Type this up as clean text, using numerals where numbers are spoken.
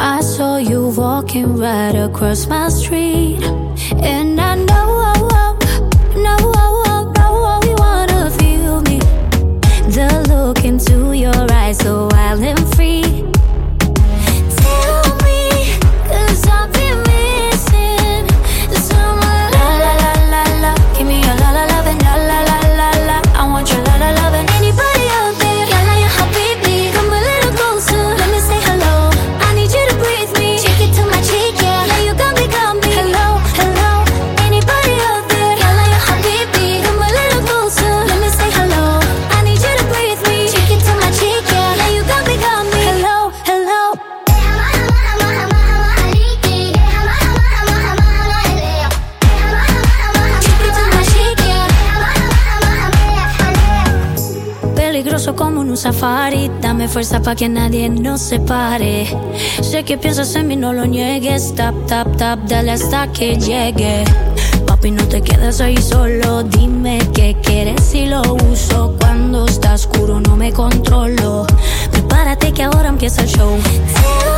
I saw you walking right across my street, and I know you wanna feel me. The look into your eyes, so wild and free. Tell me, 'cause I've been missing someone. La la la la la, give me your la la love and la la la la la. I want your la la love and anybody out there. Yalla ya habibi, come a little closer. Let me say hello. I need you to breathe me. Take it to my cheek, yeah. Yeah, you got me. Hello, hello. Anybody out there? Yalla ya habibi, come a little closer. Let me say hello. I need you to breathe me. Take it to my cheek, yeah. Yeah, you got me. Hello, hello. Peligroso como en un safari. Dame fuerza pa' que nadie nos separe. Sé que piensas en mí, no lo niegues. Tap, tap, tap, dale hasta que llegue. Papi, no te quedes ahí solo. Dime qué quieres y lo uso. Cuando está oscuro no me controlo. Prepárate que ahora empieza el show.